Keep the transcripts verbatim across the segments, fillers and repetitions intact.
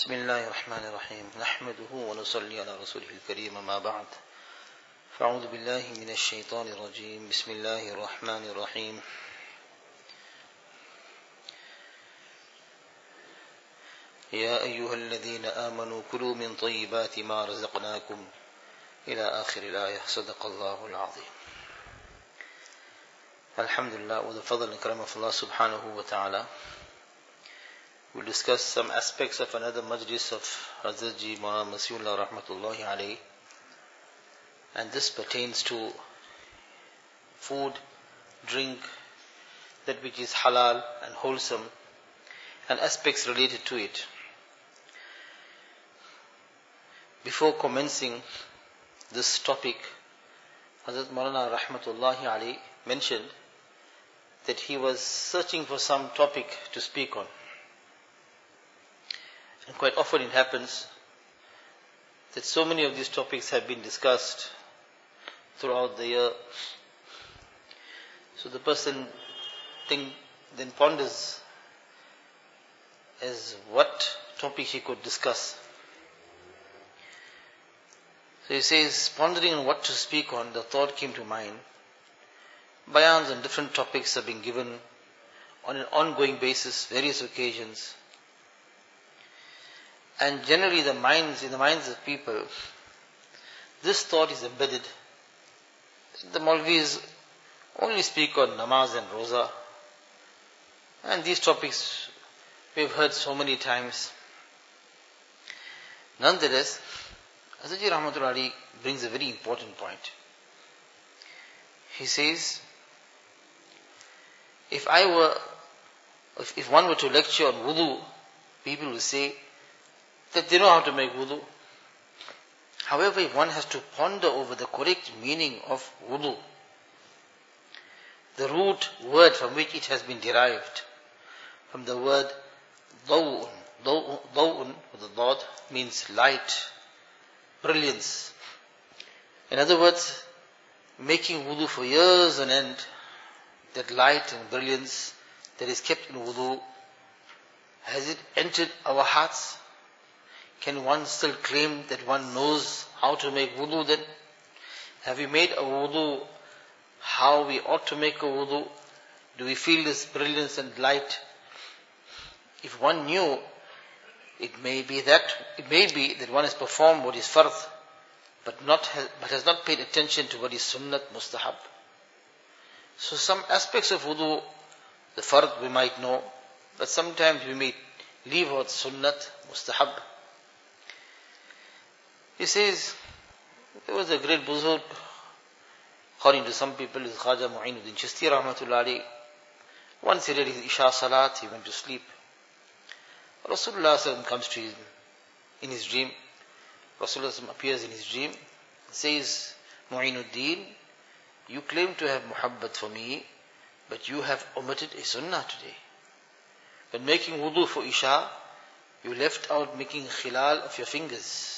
بسم الله الرحمن الرحيم نحمده ونصلي على رسوله الكريم ما بعد فأعوذ بالله من الشيطان الرجيم بسم الله الرحمن الرحيم يا أيها الذين آمنوا كلوا من طيبات ما رزقناكم إلى آخر الآية صدق الله العظيم. Alhamdulillah, with the fadl and karam of Allah subhanahu wa ta'ala, we'll discuss some aspects of another majlis of Hazrat Ji Maulana Masihullah rahmatullahi alayhi, and this pertains to food, drink, that which is halal and wholesome, and aspects related to it. Before commencing this topic, Hazrat Maulana rahmatullahi alayhi mentioned that he was searching for some topic to speak on. And quite often it happens that so many of these topics have been discussed throughout the year. So the person think, then ponders as what topic he could discuss. So he says, pondering on what to speak on, the thought came to mind. Bayans on different topics have been given on an ongoing basis, various occasions. And generally the minds, in the minds of people, this thought is embedded. The Maulvis only speak on namaz and roza. And these topics we've heard so many times. Nonetheless, Hazrat Ji Rahmatullahi brings a very important point. He says, if I were, if, if one were to lecture on wudu, people will say that they know how to make wudu. However, if one has to ponder over the correct meaning of wudu, the root word from which it has been derived, from the word daw'un, daw'un with the dad means light, brilliance. In other words, making wudu for years on end, that light and brilliance that is kept in wudu, has it entered our hearts? Can one still claim that one knows how to make wudu then? Have we made a wudu how we ought to make a wudu? Do we feel this brilliance and light? If one knew, it may be that, it may be that one has performed what is fard, but not has, but has not paid attention to what is sunnat, mustahab. So some aspects of wudu, the fard we might know, but sometimes we may leave out sunnat, mustahab. He says, there was a great buzurg, according to some people, is Khaja Mu'inuddin Chishti rahmatullah alayhi. Once he read his Isha Salat, he went to sleep. Rasulullah sallallahu alaihi wasallam comes to him in his dream. Rasulullah sallallahu alaihi wasallam appears in his dream, says, Mu'inuddin, you claim to have muhabbat for me, but you have omitted a sunnah today. When making wudu for Isha, you left out making khilal of your fingers.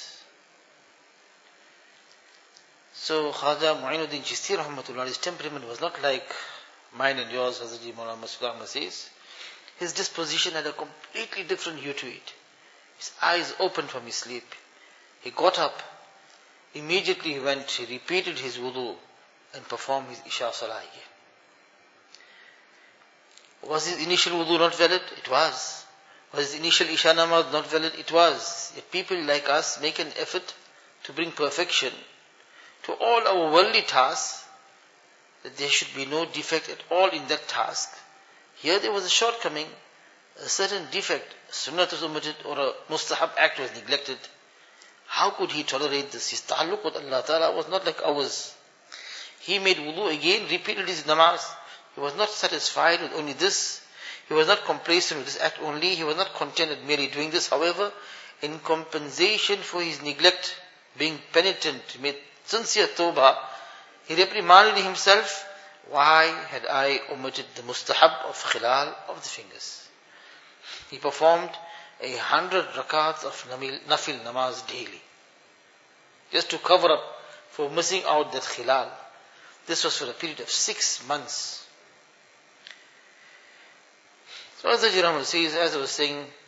So Khaja Mu'inuddin Chishti rahmatullah, his temperament was not like mine and yours, Hazrat Ji Maulana Masihullah says. His disposition had a completely different hue to it. His eyes opened from his sleep. He got up. Immediately he went, he repeated his wudu and performed his Isha Salah again. Was his initial wudu not valid? It was. Was his initial Isha namaz not valid? It was. If people like us make an effort to bring perfection to all our worldly tasks, that there should be no defect at all in that task. Here there was a shortcoming, a certain defect, sunnah was omitted or a mustahab act was neglected. How could he tolerate this? His ta'alluq with Allah Ta'ala was not like ours. He made wudu again, repeated his namaz. He was not satisfied with only this. He was not complacent with this act only. He was not content with merely doing this. However, in compensation for his neglect, being penitent, he made sincere tawbah, he reprimanded himself, why had I omitted the mustahab of khilal of the fingers? He performed a hundred rakats of nafil namaz daily, just to cover up for missing out that khilal. This was for a period of six months. So as the Jiram says, as I was saying,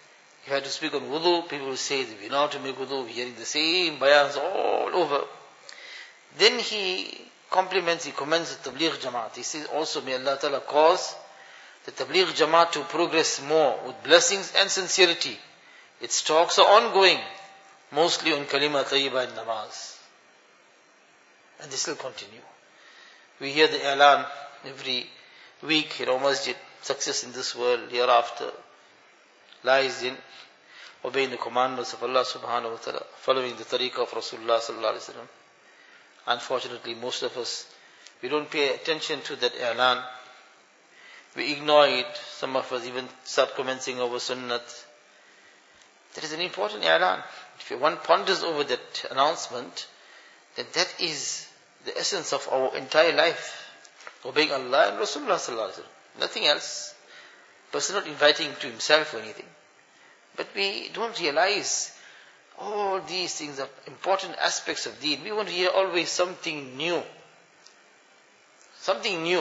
If I had to speak on wudu, people will say that we know how to make wudu, we're hearing the same bayans all over. Then he compliments, he commends the Tabligh Jamaat. He says also, may Allah Ta'ala cause the Tabligh Jamaat to progress more with blessings and sincerity. Its talks are ongoing, mostly on Kalima Tayyiba and Namaz. And this will continue. We hear the I'lan every week in our masjid. Success in this world, hereafter, lies in obeying the commandments of Allah subhanahu wa ta'ala, following the tariqah of Rasulullah sallallahu alayhi wa sallam. Unfortunately, most of us, we don't pay attention to that I'lan. We ignore it. Some of us even start commencing over sunnat. That is an important I'lan. If one ponders over that announcement, then that is the essence of our entire life. Obeying Allah and Rasulullah sallallahu alayhi wa sallam. Nothing else. Person not inviting to himself or anything. But we don't realize all these things are important aspects of deen. We want to hear always something new. Something new.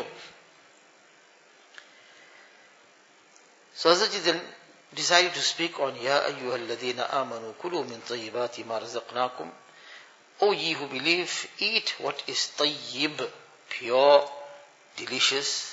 So Hazrat then decided to speak on Ya ayyuhal ladhina amanu kulu min tayyibati ma razaqnakum. O ye who believe, eat what is tayyib, pure, delicious,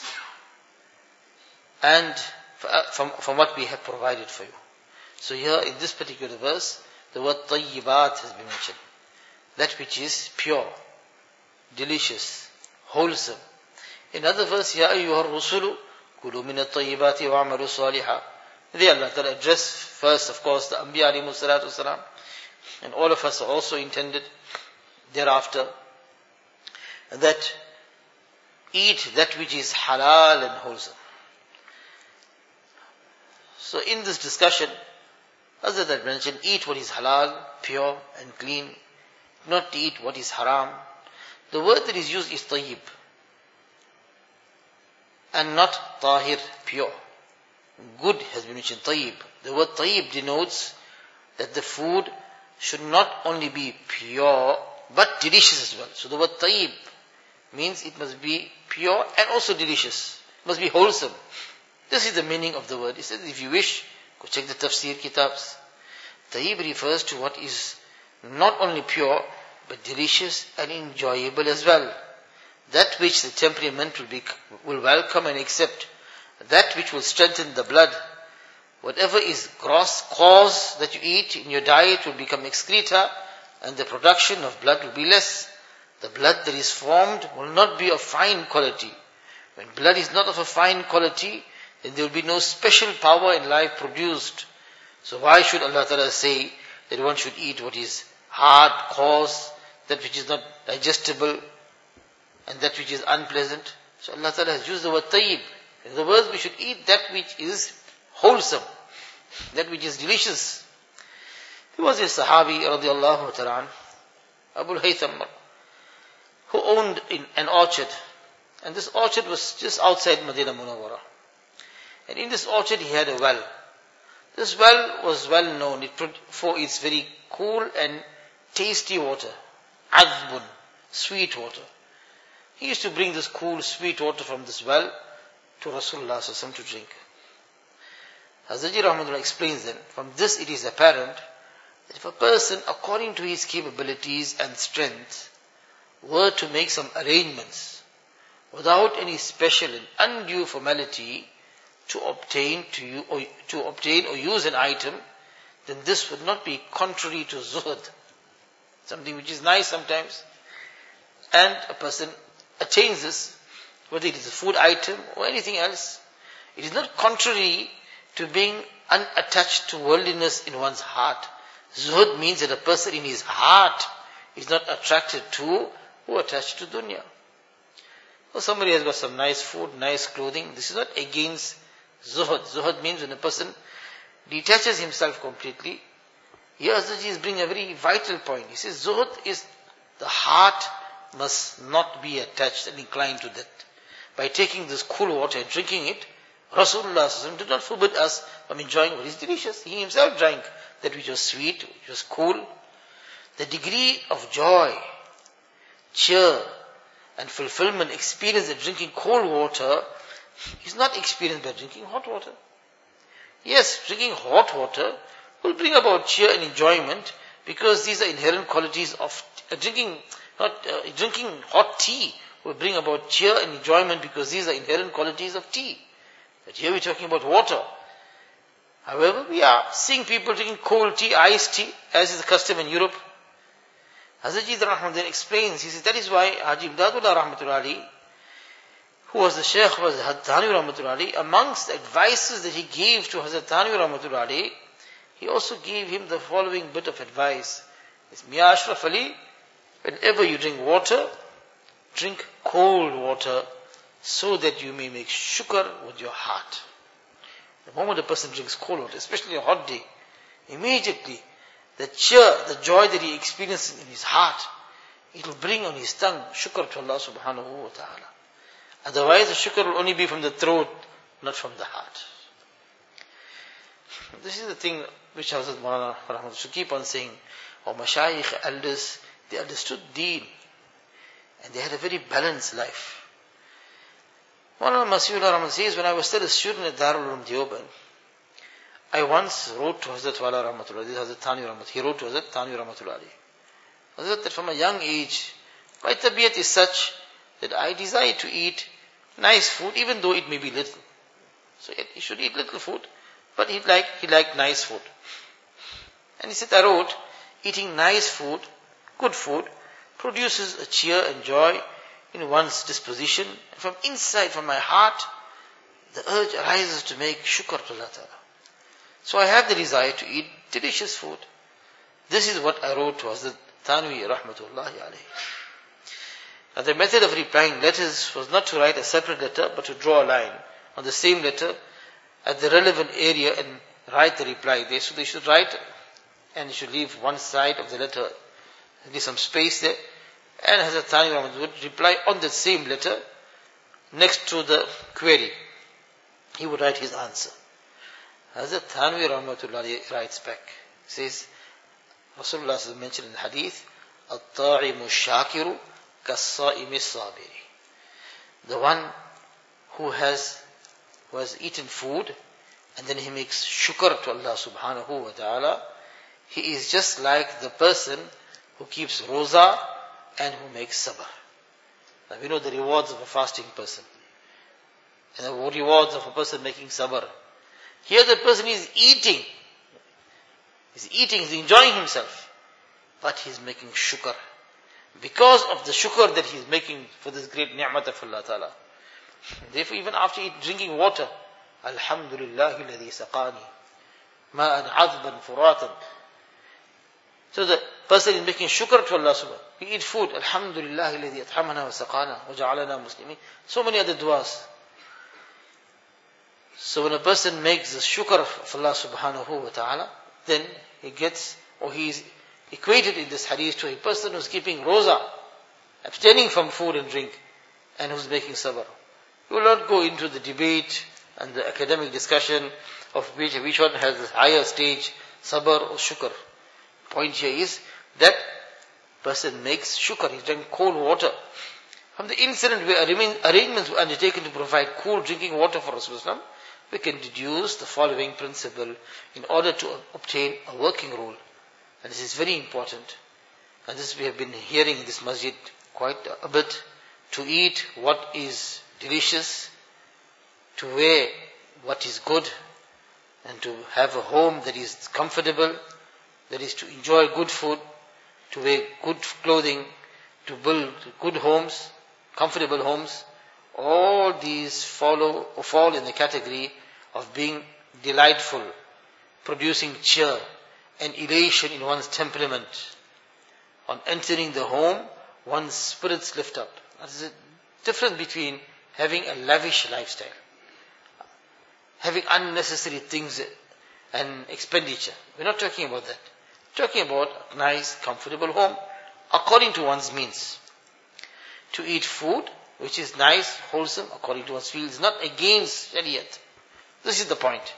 and from, from what we have provided for you. So here in this particular verse, the word tayyibat has been mentioned. That which is pure, delicious, wholesome. In other verse, Ya ayyuhar rusulu, kulu min at-tayyibati wa amalu salihah. There Allah Ta'ala addressed first, of course, the Anbiya alayhimu salatu wasalam. And all of us are also intended thereafter that eat that which is halal and wholesome. So in this discussion, Hazrat had mentioned, eat what is halal, pure and clean, not to eat what is haram. The word that is used is tayyib, and not tahir, pure. Good has been mentioned, tayyib. The word tayyib denotes that the food should not only be pure, but delicious as well. So the word tayyib means it must be pure and also delicious. It must be wholesome. This is the meaning of the word. He says, if you wish, go check the tafsir kitabs. Tayyib refers to what is not only pure, but delicious and enjoyable as well. That which the temperament will, be, will welcome and accept. That which will strengthen the blood. Whatever is gross cause that you eat in your diet will become excreta, and the production of blood will be less. The blood that is formed will not be of fine quality. When blood is not of a fine quality, then there will be no special power in life produced. So why should Allah Ta'ala say that one should eat what is hard, coarse, that which is not digestible, and that which is unpleasant? So Allah Ta'ala has used the word tayyib. In other words, we should eat that which is wholesome, that which is delicious. There was a Sahabi radiallahu ta'ala, Abu Haytham, who owned in an orchard. And this orchard was just outside Medina Munawwara. And in this orchard he had a well. This well was well known for its very cool and tasty water. Adbun, sweet water. He used to bring this cool, sweet water from this well to Rasulullah sallallahu alaihi wasallam to drink. Hazrat Rahmatullah explains then, from this it is apparent that if a person, according to his capabilities and strength, were to make some arrangements without any special and undue formality to obtain to you or to obtain or use an item, then this would not be contrary to zuhd. Something which is nice sometimes, and a person attains this, whether it is a food item or anything else, it is not contrary to being unattached to worldliness in one's heart. Zuhd means that a person in his heart is not attracted to or attached to dunya. Or somebody has got some nice food, nice clothing. This is not against zuhd. Zuhd means when a person detaches himself completely. Here Hazrat is bringing a very vital point. He says zuhd is the heart must not be attached and inclined to that. By taking this cool water and drinking it, Rasulullah did not forbid us from enjoying what is delicious. He himself drank that which was sweet, which was cool. The degree of joy, cheer, and fulfillment experienced in drinking cold water is not experienced by drinking hot water. Yes, drinking hot water will bring about cheer and enjoyment, because these are inherent qualities of uh, drinking, not uh, drinking hot tea will bring about cheer and enjoyment, because these are inherent qualities of tea. But here we're talking about water. However, we are seeing people drinking cold tea, iced tea, as is the custom in Europe. Hazrat Ji Rahman explains, he says, that is why Haji Imdadullah Rahmatullah Ali, who was the Shaykh, was Hazrat Thanwi Rahmatullah Ali, amongst the advices that he gave to Hazrat Thanwi Rahmatullah Ali, he also gave him the following bit of advice. It's Miya Ashraf Ali, whenever you drink water, drink cold water, so that you may make shukr with your heart. The moment a person drinks cold water, especially a hot day, immediately the cheer, the joy that he experiences in his heart, it will bring on his tongue shukr to Allah subhanahu wa ta'ala. Otherwise the shukr will only be from the throat, not from the heart. This is the thing which Hazrat Maulana Rahmatullah should keep on saying. Our mashayikh, elders, they understood deen, and they had a very balanced life. Maulana Masihullah Rahman says, when I was still a student at Darul Uloom Deoband, I once wrote to Hazrat Wala Rahmatullah, this is Hazrat Thanwi Rahmatullah, he wrote to Hazrat Thanwi Rahmatullah Ali. Hazrat, that from a young age, my tabiat is such that I desire to eat nice food, even though it may be little. So he should eat little food, but he liked, he liked nice food. And he said, I wrote, eating nice food, good food, produces a cheer and joy in one's disposition. And from inside, from my heart, the urge arises to make shukr to Allah Ta'ala. So I have the desire to eat delicious food. This is what I wrote to Hazrat Thanwi Rahmatullahi alayhi. Now the method of replying letters was not to write a separate letter, but to draw a line on the same letter at the relevant area and write the reply there. So they should write, and they should leave one side of the letter, leave some space there, and Hazrat Thanwi Rahmatullahi would reply on the same letter next to the query. He would write his answer. Hazrat Thanwi Rahmatullahi writes back, he says, Rasulullah mentioned in the hadith, At-ta'imu shakiru kas-sa'imi sabiri. The one who has who has eaten food and then he makes shukr to Allah subhanahu wa ta'ala, he is just like the person who keeps roza and who makes sabr. Now we know the rewards of a fasting person and the rewards of a person making sabr. Here the person is eating. He's eating, he's enjoying himself. But he's making shukr. Because of the shukr that he's making for this great ni'mat of Allah Ta'ala. Therefore even after eat, drinking water, Alhamdulillahi alladhi saqani ma'an azban furatan. So the person is making shukr to Allah subhanahu. We eat food, Alhamdulillahi alladhi at'amana wa saqana wa ja'alana muslimin. So many other du'as. So when a person makes the shukr of Allah subhanahu wa ta'ala, then he gets, or he is equated in this hadith to a person who is keeping roza, abstaining from food and drink, and who is making sabr. We will not go into the debate and the academic discussion of which, which one has the higher stage, sabr or shukr. Point here is that person makes shukr, he's drinking cold water. From the incident where arrangements were undertaken to provide cool drinking water for Rasulullah, we can deduce the following principle in order to obtain a working rule. And this is very important. And this we have been hearing in this masjid quite a bit. To eat what is delicious, to wear what is good, and to have a home that is comfortable, that is to enjoy good food, to wear good clothing, to build good homes, comfortable homes. All these follow or fall in the category of being delightful, producing cheer and elation in one's temperament. On entering the home, one's spirits lift up. There's a difference between having a lavish lifestyle, having unnecessary things and expenditure. We're not talking about that. We're talking about a nice, comfortable home according to one's means. To eat food which is nice, wholesome, according to one's feels, not against Shariat. This is the point.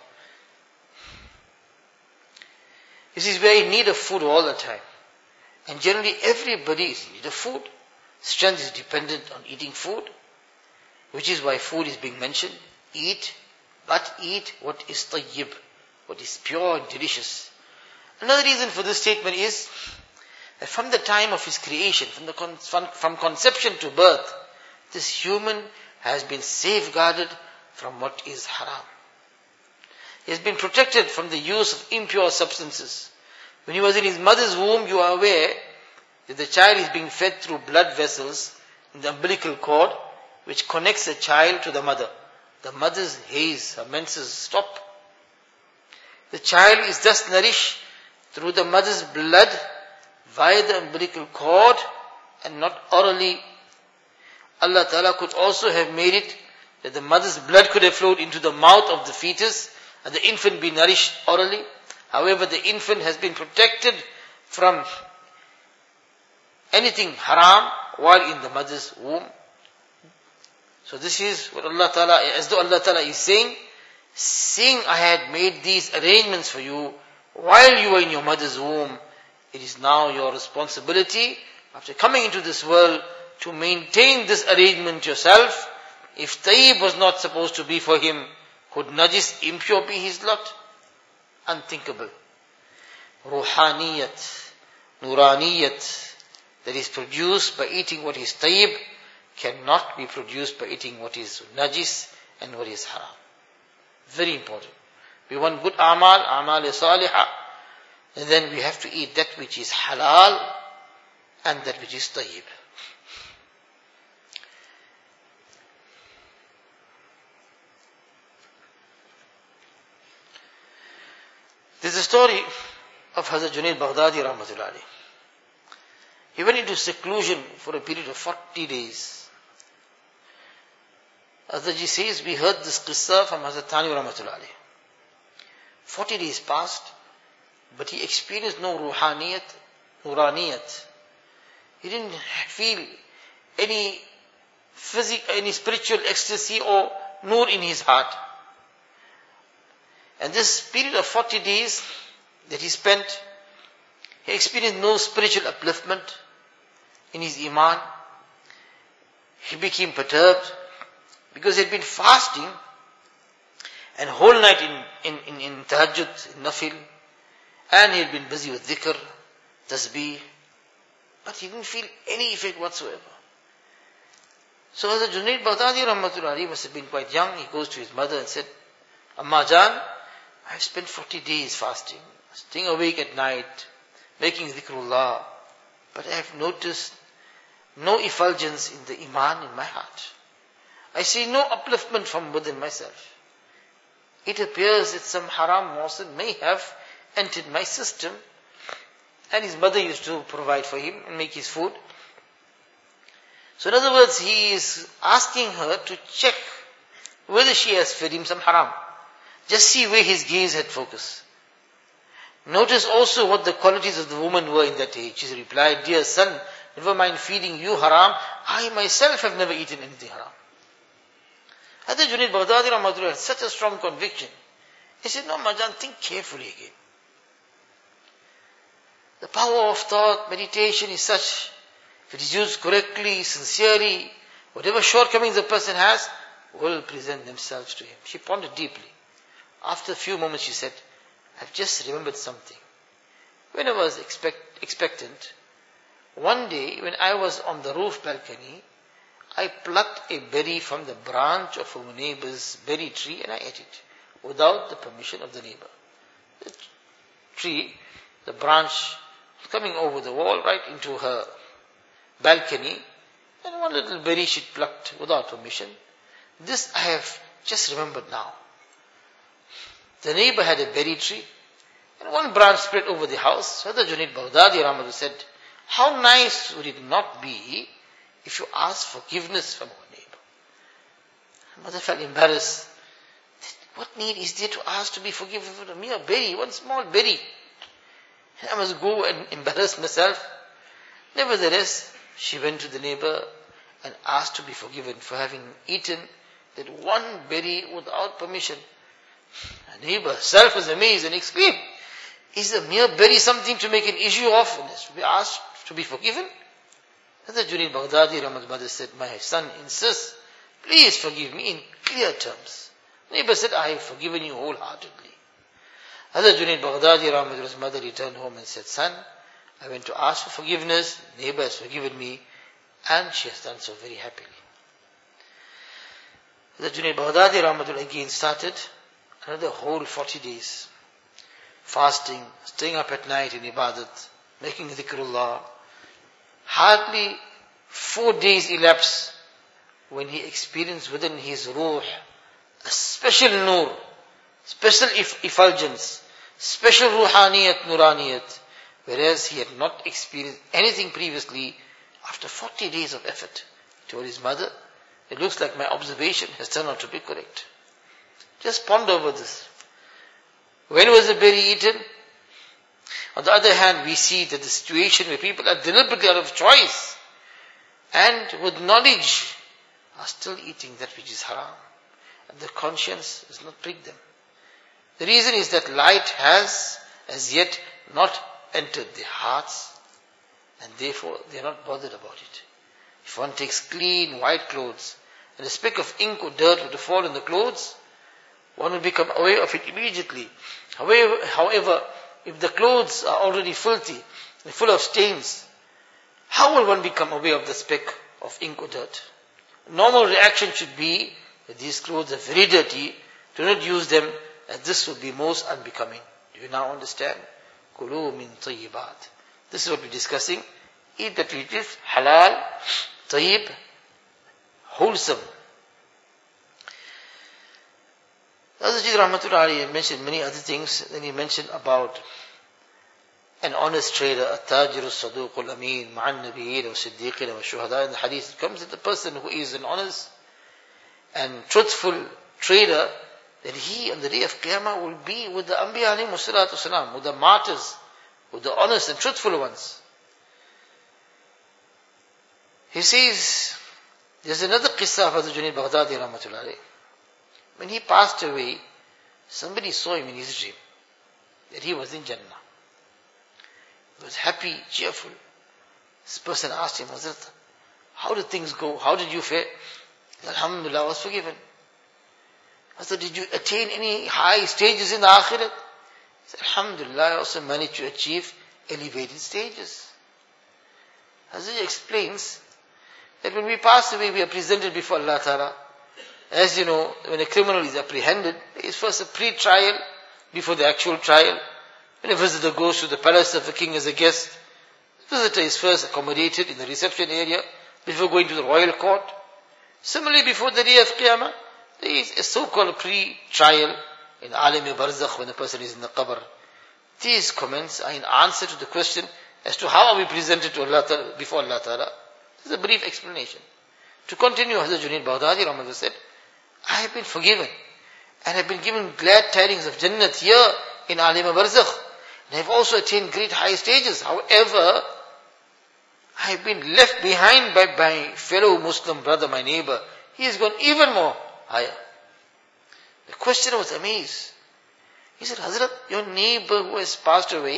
This is where in need of food all the time. And generally everybody is in need of food. Strength is dependent on eating food, which is why food is being mentioned. Eat, but eat what is tayyib, what is pure and delicious. Another reason for this statement is that from the time of his creation, from, the con- from, from conception to birth, this human has been safeguarded from what is haram. He has been protected from the use of impure substances. When he was in his mother's womb, you are aware that the child is being fed through blood vessels in the umbilical cord, which connects the child to the mother. The mother's haze, her menses stop. The child is thus nourished through the mother's blood via the umbilical cord and not orally. Allah Ta'ala could also have made it that the mother's blood could have flowed into the mouth of the fetus and the infant be nourished orally. However, the infant has been protected from anything haram while in the mother's womb. So this is what Allah Ta'ala, as though Allah Ta'ala is saying, seeing I had made these arrangements for you while you were in your mother's womb, it is now your responsibility, after coming into this world, to maintain this arrangement yourself. If tayyib was not supposed to be for him, could najis, impure, be his lot? Unthinkable. Ruhaniyat, nuraniyat, that is produced by eating what is tayyib, cannot be produced by eating what is najis and what is haram. Very important. We want good amal, amal salihah, and then we have to eat that which is halal and that which is tayyib. There's a story of Hazrat Junaid Baghdadi Rahmatullah alayhi. He went into seclusion for a period of forty days. Hazratji says, we heard this qissa from Hazrat Thani Rahmatullah alayhi. Forty days passed, but he experienced no ruhaniyat, nuraniyat. He didn't feel any physical, any spiritual ecstasy or nur in his heart. And this period of forty days that he spent, he experienced no spiritual upliftment in his iman. He became perturbed because he had been fasting and whole night in, in, in, in tahajjud, in nafil, and he had been busy with dhikr, tasbih, but he didn't feel any effect whatsoever. So Hazrat Junaid Baghdadi Rahmatullah alayhi must have been quite young. He goes to his mother and said, Amma Jan, I have spent forty days fasting, staying awake at night, making dhikrullah, but I have noticed no effulgence in the iman in my heart. I see no upliftment from within myself. It appears that some haram morsel may have entered my system, and his mother used to provide for him and make his food. So in other words, he is asking her to check whether she has fed him some haram. Just see where his gaze had focused. Notice also what the qualities of the woman were in that age. She replied, dear son, never mind feeding you haram, I myself have never eaten anything haram. Hazrat Junaid Baghdadi Rahmatullah had such a strong conviction. He said, no Majan, think carefully again. The power of thought, meditation is such, if it is used correctly, sincerely, whatever shortcomings the person has, will present themselves to him. She pondered deeply. After a few moments she said, I've just remembered something. When I was expect, expectant, one day when I was on the roof balcony, I plucked a berry from the branch of a neighbor's berry tree and I ate it without the permission of the neighbor. The tree, the branch coming over the wall right into her balcony, and one little berry she plucked without permission. This I have just remembered now. The neighbor had a berry tree, and one branch spread over the house. So the Junaid Baghdadi Rahmatullah said, how nice would it not be if you asked forgiveness from our neighbor? Mother felt embarrassed. What need is there to ask to be forgiven for a mere berry, one small berry? I must go and embarrass myself. Nevertheless, she went to the neighbor and asked to be forgiven for having eaten that one berry without permission. The neighbor herself was amazed and exclaimed, is a mere berry something to make an issue of and to be asked to be forgiven? Hazrat Junaid Baghdadi Rahmatullah said, my son insists, please forgive me in clear terms. The neighbor said, I have forgiven you wholeheartedly. Hazrat Junaid Baghdadi Rahmatullah's mother returned home and said, son, I went to ask for forgiveness, neighbor has forgiven me, and she has done so very happily. Hazrat Junaid Baghdadi Rahmatullah again started another whole forty days. Fasting, staying up at night in ibadat, making dhikrullah. Hardly four days elapsed when he experienced within his ruh a special nur, special effulgence, special ruhaniyat, nuraniyat, whereas he had not experienced anything previously. After forty days of effort, he told his mother, it looks like my observation has turned out to be correct. Just ponder over this. When was the berry eaten? On the other hand, we see that the situation where people are deliberately out of choice and with knowledge are still eating that which is haram. And the conscience does not prick them. The reason is that light has as yet not entered their hearts, and therefore they are not bothered about it. If one takes clean white clothes and a speck of ink or dirt were to fall in the clothes, one will become aware of it immediately. However, however, if the clothes are already filthy and full of stains, how will one become aware of the speck of ink or dirt? Normal reaction should be that these clothes are very dirty, do not use them, and this would be most unbecoming. Do you now understand? Kulu min tayyibat. This is what we're discussing. Eat that which is halal, tayyib, wholesome. Hazrat Rahmatullah Alayhi mentioned many other things. Then he mentioned about an honest trader, at-tajiru as-saduq al-amin, ma'an nabiyyin wa siddiqin wa shuhada. In the hadith it comes that the person who is an honest and truthful trader, that he on the day of Qiyamah will be with the Anbiya alayhi salatu salam, with the martyrs, with the honest and truthful ones. He says, there's another qissa of Hazrat Junaid Baghdadi Rahmatullah Alayhi. When he passed away, somebody saw him in his dream, that he was in Jannah. He was happy, cheerful. This person asked him, Hazrat, how did things go? How did you fare? Alhamdulillah, I was forgiven. Hazrat, did you attain any high stages in the Akhirat? He said, Alhamdulillah, I also managed to achieve elevated stages. Hazrat explains that when we pass away, we are presented before Allah Ta'ala. As you know, when a criminal is apprehended, there is first a pre-trial before the actual trial. When a visitor goes to the palace of the king as a guest, the visitor is first accommodated in the reception area before going to the royal court. Similarly, before the day of Qiyamah, there is a so-called pre-trial in Alim Barzakh when the person is in the qabr. These comments are in answer to the question as to how are we presented to Allah Ta'ala, before Allah Ta'ala. This is a brief explanation. To continue, Hazrat Junaid Baghdadi Rahmatullah said, I have been forgiven and have been given glad tidings of Jannat here in Alim Barzakh. And I have also attained great high stages. However, I have been left behind by my fellow Muslim brother, my neighbor. He has gone even more higher. The questioner was amazed. He said, Hazrat, your neighbor who has passed away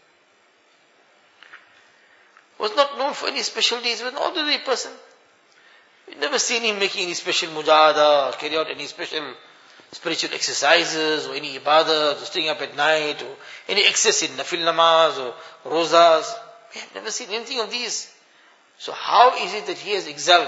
was not known for any special deeds. He was an ordinary person. We've never seen him making any special mujahada, or carry out any special spiritual exercises, or any ibadah, or staying up at night, or any excess in nafil namaz, or rozas. We have never seen anything of these. So how is it that he has excelled?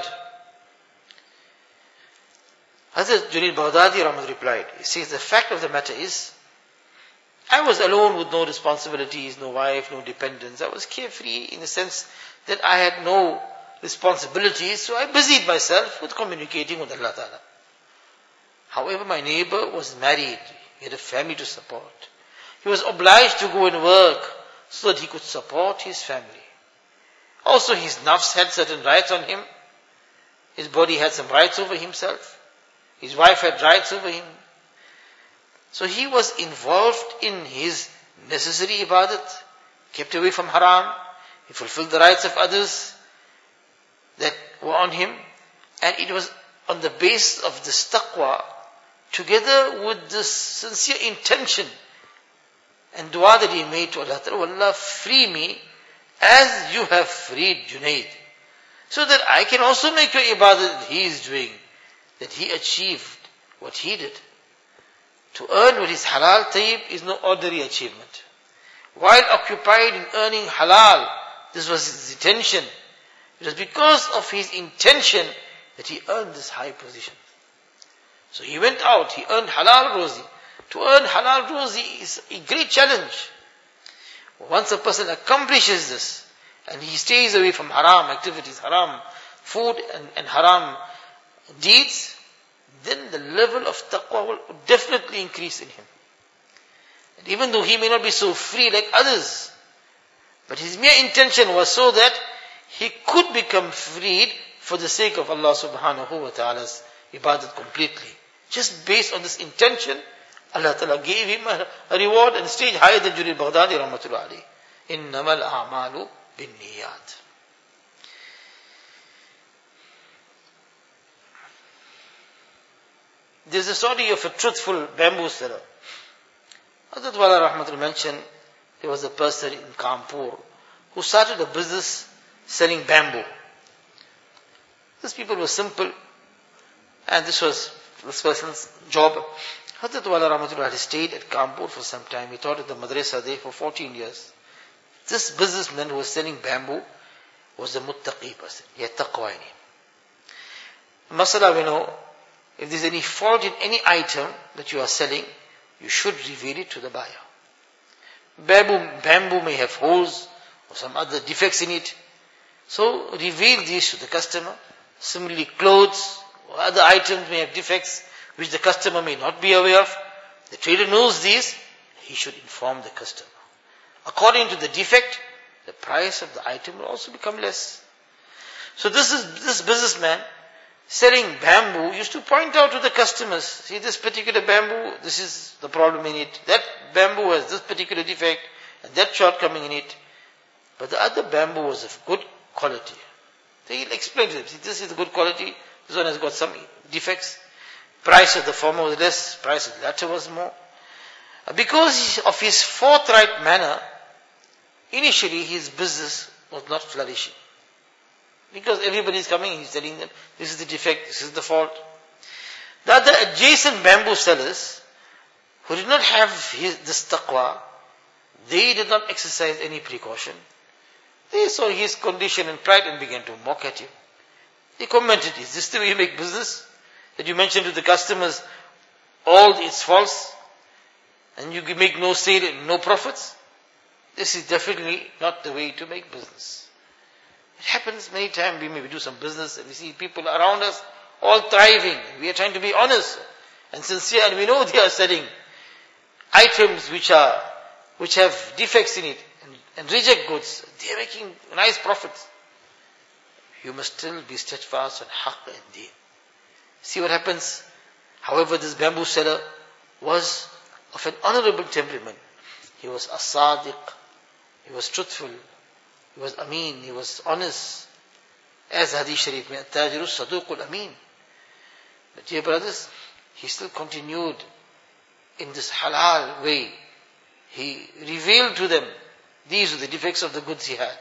Hazrat Junaid Baghdadi Rahmat replied, he says, the fact of the matter is, I was alone with no responsibilities, no wife, no dependents. I was carefree in the sense that I had no responsibilities, so I busied myself with communicating with Allah Ta'ala. However, my neighbor was married. He had a family to support. He was obliged to go and work so that he could support his family. Also, his nafs had certain rights on him. His body had some rights over himself. His wife had rights over him. So he was involved in his necessary ibadat, kept away from haram. He fulfilled the rights of others that were on him. And it was on the basis of this taqwa, together with this sincere intention and dua that he made to Allah Ta'ala, Allah, free me as you have freed Junaid, so that I can also make your ibadah that he is doing, that he achieved what he did. To earn what is halal tayyib is no ordinary achievement. While occupied in earning halal, this was his intention. It was because of his intention that he earned this high position. So he went out, he earned halal rozi. To earn halal rozi is a great challenge. Once a person accomplishes this, and he stays away from haram activities, haram food and, and haram deeds, then the level of taqwa will definitely increase in him. And even though he may not be so free like others, but his mere intention was so that he could become freed for the sake of Allah subhanahu wa ta'ala's ibadat completely. Just based on this intention, Allah ta'ala gave him a, a reward and stage higher than Junaid Baghdadi rahmatullah alayhi. Innamal a'malu bin niyat. There's a story of a truthful bamboo seller. Hazrat Wala rahmatullah mentioned there was a person in Kanpur who started a business selling bamboo. These people were simple, and this was this person's job. Hazrat Wala rahmatullah had stayed at Kanpur for some time. He taught at the madrasa there for fourteen years. This businessman who was selling bamboo was a muttaqi person. He had taqwa in him. Masala, we know, if there's any fault in any item that you are selling, you should reveal it to the buyer. Bamboo, bamboo may have holes or some other defects in it. So reveal these to the customer. Similarly, clothes or other items may have defects which the customer may not be aware of. The trader knows these, he should inform the customer. According to the defect, the price of the item will also become less. So this is this businessman selling bamboo used to point out to the customers, see this particular bamboo, this is the problem in it. That bamboo has this particular defect and that shortcoming in it. But the other bamboo was of good quality. So he'll explain to them, see this is the good quality, this one has got some defects. Price of the former was less, price of the latter was more. Because of his forthright manner, initially his business was not flourishing. Because everybody is coming and he's telling them, this is the defect, this is the fault. The other adjacent bamboo sellers, who did not have his, this taqwa, they did not exercise any precaution. They saw his condition and pride and began to mock at him. They commented, is this the way you make business? That you mention to the customers all its faults and you make no sale and no profits? This is definitely not the way to make business. It happens many times. We maybe do some business and we see people around us all thriving. We are trying to be honest and sincere, and we know they are selling items which are which have defects in it and, and reject goods. They are making nice profits. You must still be steadfast on haqq and deen. See what happens. However, this bamboo seller was of an honorable temperament. He was as-sadiq. He was truthful. He was ameen. He was honest. As Hadith Sharif, Tajiru Saduqul Ameen. But dear brothers, he still continued in this halal way. He revealed to them these were the defects of the goods he had.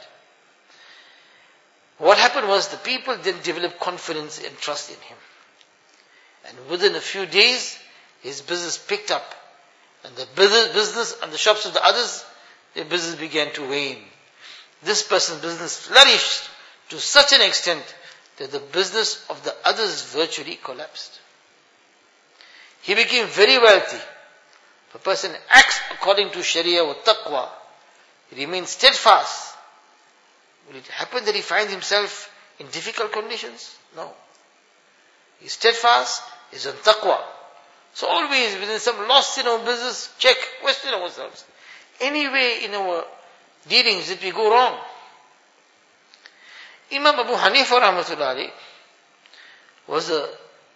What happened was the people then developed confidence and trust in him. And within a few days, his business picked up. And the business and the shops of the others, their business began to wane. This person's business flourished to such an extent that the business of the others virtually collapsed. He became very wealthy. If a person acts according to Sharia or taqwa, he remains steadfast. Will it happen that he finds himself in difficult conditions? No. He's steadfast, he's on taqwa. So always within some loss in our business, check, question ourselves. Any way in our dealings did we go wrong? Imam Abu Hanifa rahmatullah alayhi was a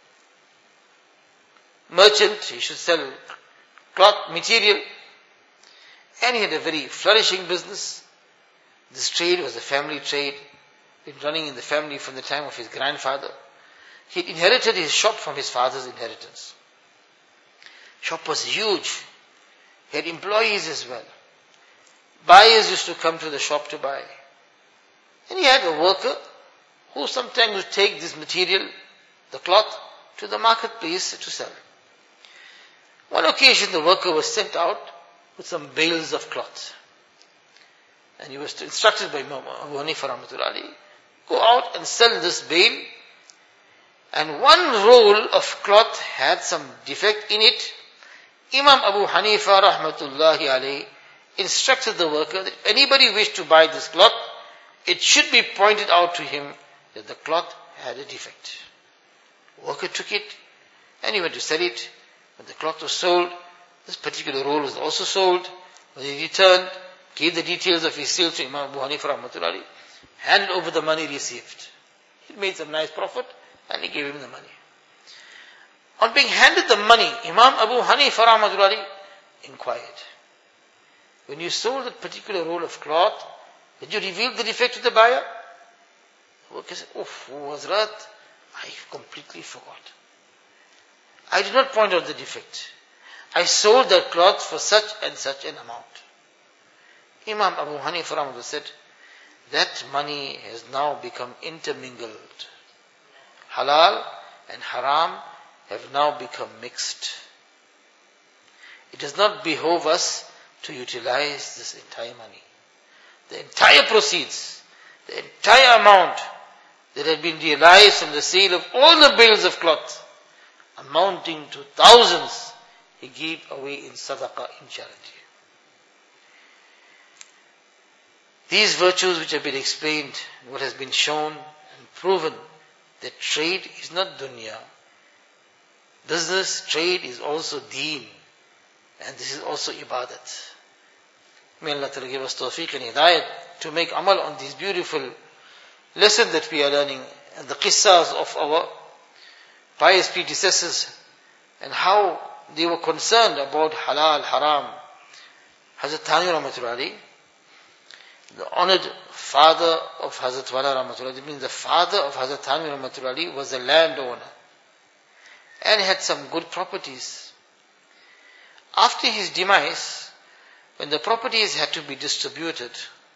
merchant. He should sell cloth material, and he had a very flourishing business. This trade was a family trade, been running in the family from the time of his grandfather. He had inherited his shop from his father's inheritance. Shop was huge. He had employees as well. Buyers used to come to the shop to buy. And he had a worker who sometimes would take this material, the cloth, to the marketplace to sell. One occasion the worker was sent out with some bales of cloth. And he was instructed by Imam Abu Hanifa rahmatullahi, go out and sell this bale. And one roll of cloth had some defect in it. Imam Abu Hanifa rahmatullahi alayhi instructed the worker that if anybody wished to buy this cloth, it should be pointed out to him that the cloth had a defect. The worker took it and he went to sell it. When the cloth was sold, this particular roll was also sold. When he returned, gave the details of his sale to Imam Abu Hanifa rahmatullahi, handed over the money received. He made some nice profit and he gave him the money. On being handed the money, Imam Abu Hanifa rahmatullahi inquired, when you sold that particular roll of cloth, did you reveal the defect to the buyer? The worker said, oh, Hazrat, I completely forgot. I did not point out the defect. I sold that cloth for such and such an amount. Imam Abu Hanifa rahmatullahi said, that money has now become intermingled. Halal and haram have now become mixed. It does not behove us to utilize this entire money. The entire proceeds, the entire amount that had been realized from the sale of all the bales of cloth, amounting to thousands, he gave away in sadaqah, in charity. These virtues which have been explained, what has been shown and proven, that trade is not dunya. Business, trade is also deen. And this is also ibadat. May Allah Ta'ala give us tawfiq and hidayat to make amal on these beautiful lessons that we are learning and the qissas of our pious predecessors and how they were concerned about halal, haram. Hazrat Thani rahmatullahi, the honored father of Hazrat Wala rahmatullahi, it means the father of Hazrat Thani rahmatullahi was a landowner and had some good properties. After his demise, when the properties had to be distributed,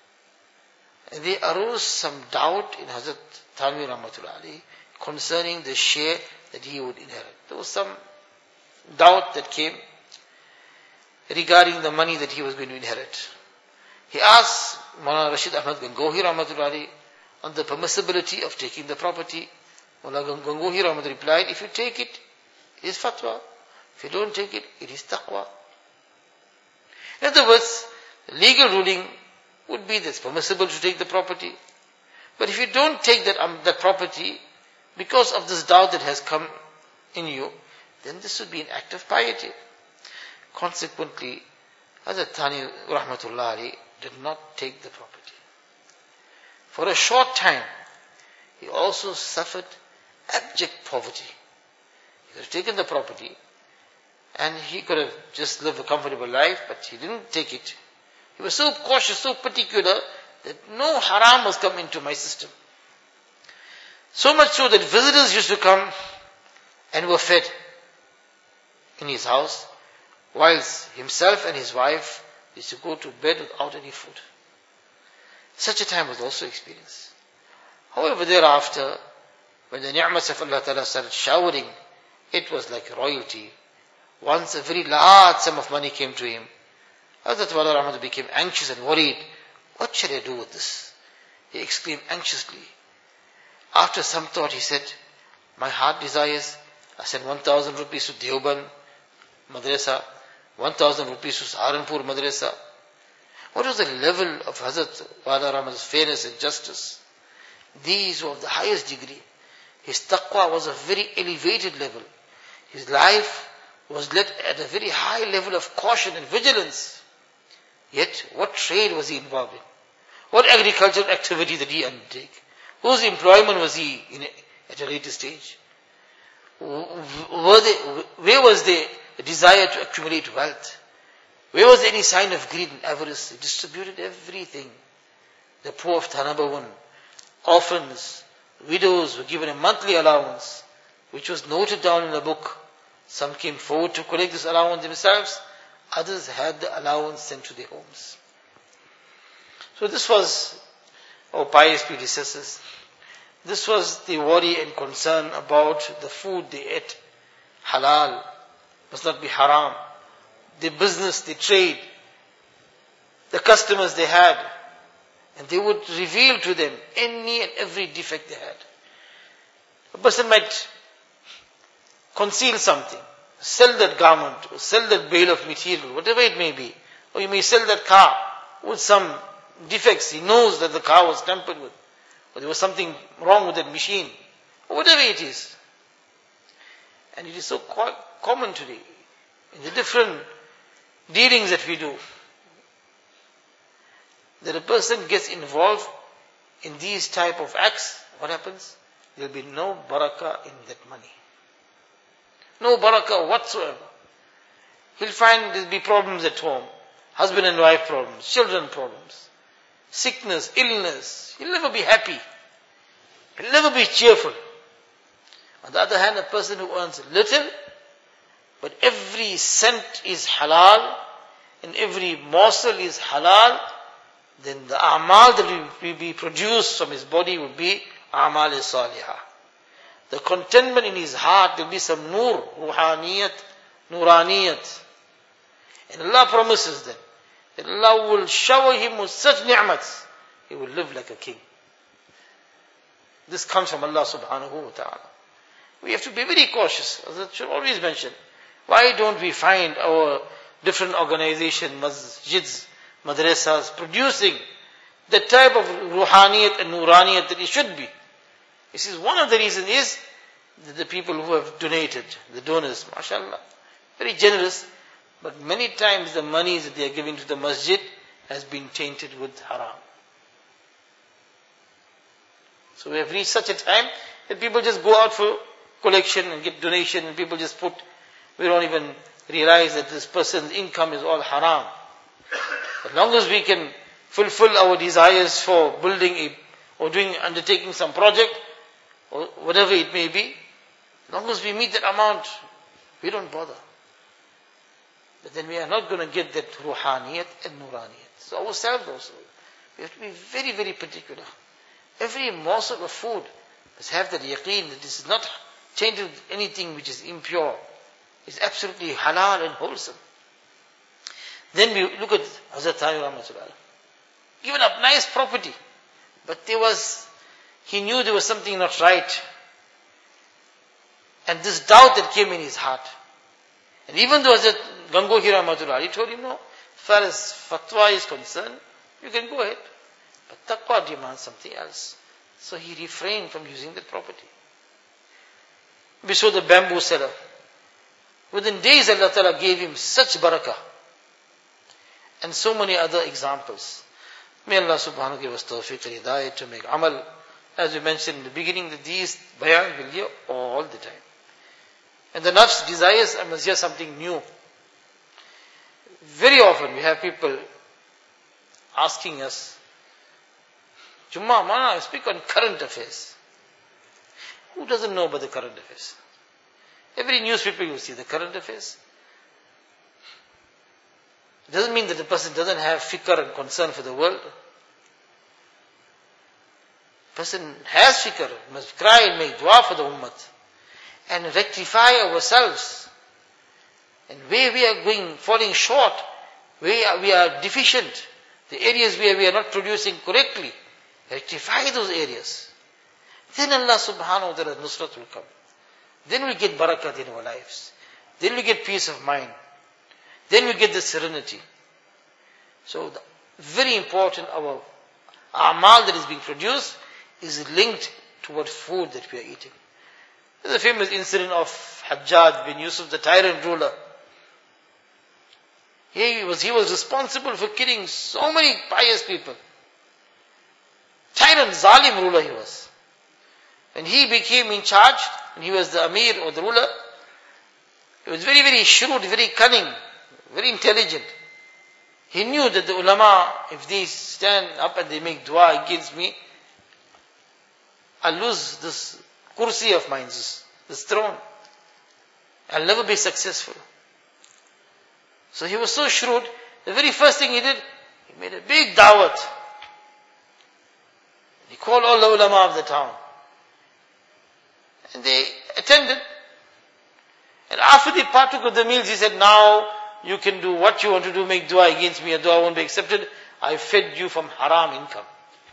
there arose some doubt in Hazrat Thani rahmatullahi concerning the share that he would inherit. There was some doubt that came regarding the money that he was going to inherit. He asked Maulana Rashid Ahmad Gangohi rahmatullahi on the permissibility of taking the property. Maulana Gangohi rahmatullahi replied, if you take it, it is fatwa. If you don't take it, it is taqwa. In other words, the legal ruling would be that it's permissible to take the property. But if you don't take that, um, that property, because of this doubt that has come in you, then this would be an act of piety. Consequently, Hazrat Thani rahmatullahi did not take the property. For a short time, he also suffered abject poverty. He could have taken the property and he could have just lived a comfortable life, but he didn't take it. He was so cautious, so particular, that no haram must come into my system. So much so that visitors used to come and were fed in his house, whilst himself and his wife used to go to bed without any food. Such a time was also experienced. However, thereafter, when the ni'mas of Allah Ta'ala started showering, it was like royalty. Once a very large sum of money came to him, Hazrat Wala Rahmat became anxious and worried. What shall I do with this? He exclaimed anxiously. After some thought, he said, my heart desires, I send one thousand rupees to Deoband Madrasa, one thousand rupees to Saharanpur Madrasa. What was the level of Hazrat Wala Rahmat's fairness and justice? These were of the highest degree. His taqwa was a very elevated level. His life was led at a very high level of caution and vigilance. Yet, what trade was he involved in? What agricultural activity did he undertake? Whose employment was he in at a later stage? Were they, where was the desire to accumulate wealth? Where was any sign of greed and avarice? He distributed everything. The poor of Thanabhavan, orphans, widows were given a monthly allowance, which was noted down in a book. Some came forward to collect this allowance themselves. Others had the allowance sent to their homes. So this was our pious predecessors. This was the worry and concern about the food they ate. Halal must not be haram. their business, their trade, the customers they had. And they would reveal to them any and every defect they had. A person might conceal something, sell that garment, or sell that bale of material, whatever it may be. Or you may sell that car with some defects. He knows that the car was tampered with, or there was something wrong with that machine, or whatever it is. And it is so quite common today in the different dealings that we do, that a person gets involved in these type of acts. What happens? There will be no barakah in that money. No barakah whatsoever. He'll find there'll be problems at home. Husband and wife problems, children problems, sickness, illness. He'll never be happy. He'll never be cheerful. On the other hand, a person who earns little, but every cent is halal, and every morsel is halal, then the a'mal that will be produced from his body will be a'mal salihah. The contentment in his heart will be some nur, ruhaniyat, nuraniyat. And Allah promises them that Allah will shower him with such ni'mats, he will live like a king. This comes from Allah subhanahu wa ta'ala. We have to be very cautious, as I should always mention. Why don't we find our different organizations, masjids, madrasas, producing the type of ruhaniyat and nuraniyat that it should be? This is one of the reasons is that the people who have donated, the donors, mashallah, very generous, but many times the monies that they are giving to the masjid has been tainted with haram. So we have reached such a time that people just go out for collection and get donation, and people just put, we don't even realize that this person's income is all haram. As long as we can fulfill our desires for building a, or doing, undertaking some project, or whatever it may be, as long as we meet that amount, we don't bother. But then we are not going to get that ruhaniyat and nuraniyat. So ourselves also, we have to be very, very particular. Every morsel of food must have that yaqeen that this is not tainted with anything which is impure. It's absolutely halal and wholesome. Then we look at Hazrat Thanwi Rahmatullah. Given up nice property, but there was, he knew there was something not right. And this doubt that came in his heart. And even though Hazrat Gangohi Rahmatullah, he told him, no, as far as fatwa is concerned, you can go ahead. But taqwa demands something else. So he refrained from using that property. We saw the bamboo seller. Within days Allah Ta'ala gave him such barakah. And so many other examples. May Allah subhanahu wa ta'ala give us tawfiq and hidayah to make amal. As we mentioned in the beginning, that these bayan will hear all the time. And the nafs desires, I must hear something new. Very often we have people asking us, Jummah, Mana, speak on current affairs. Who doesn't know about the current affairs? Every newspaper you see, the current affairs. It doesn't mean that the person doesn't have fikr and concern for the world. The person has fikr, must cry and make dua for the ummah. And rectify ourselves. And where we are going, falling short, where we are deficient, the areas where we are not producing correctly, rectify those areas. Then Allah subhanahu wa ta'ala nusrat will come. Then we get barakat in our lives. Then we get peace of mind. Then we get the serenity. So the, very important, our a'mal that is being produced is linked towards food that we are eating. There's a famous incident of Hajjaj bin Yusuf, the tyrant ruler. He was, he was responsible for killing so many pious people. Tyrant, zalim ruler he was. When he became in charge, and he was the Amir or the ruler, he was very, very shrewd, very cunning, very intelligent. He knew that the ulama, if they stand up and they make dua against me, I'll lose this kursi of mine, this, this throne. I'll never be successful. So he was so shrewd, the very first thing he did, he made a big dawat. He called all the ulama of the town. And they attended. And after they partook of the meals, he said, now you can do what you want to do, make dua against me, a dua won't be accepted. I fed you from haram income.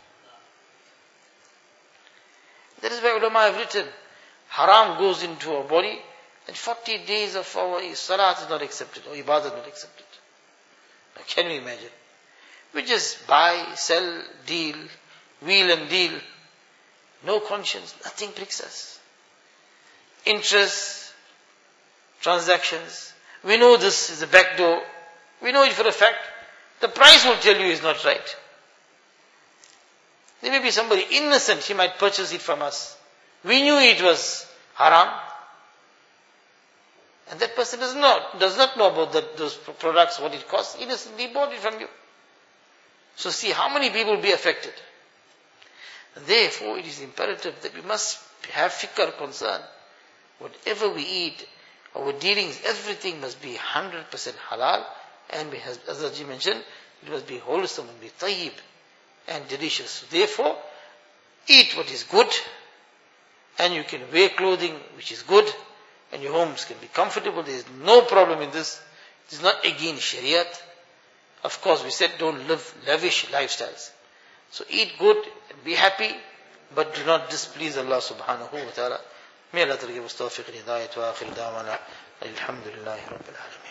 That is why ulama have written, haram goes into our body, and forty days of our salat is not accepted, or ibadah is not accepted. Now can you imagine? We just buy, sell, deal, wheel and deal. No conscience, nothing pricks us. Interest, transactions. We know this is a back door. We know it for a fact. The price will tell you is not right. There may be somebody innocent, he might purchase it from us. We knew it was haram. And that person does not, does not know about that, those products, what it costs. Innocently bought it from you. So see how many people will be affected. Therefore, it is imperative that we must have fikr, concern. Whatever we eat, our dealings, everything must be one hundred percent halal, and we have, as Ajji mentioned, it must be wholesome and be tayyib and delicious. Therefore, eat what is good, and you can wear clothing which is good, and your homes can be comfortable. There is no problem in this. It is not against Shariat. Of course, we said don't live lavish lifestyles. So eat good, and be happy, but do not displease Allah subhanahu wa ta'ala. May Allah give us tawfiq and hidayat wa akhir da'wana. Alhamdulillahi Rabbil Alameen.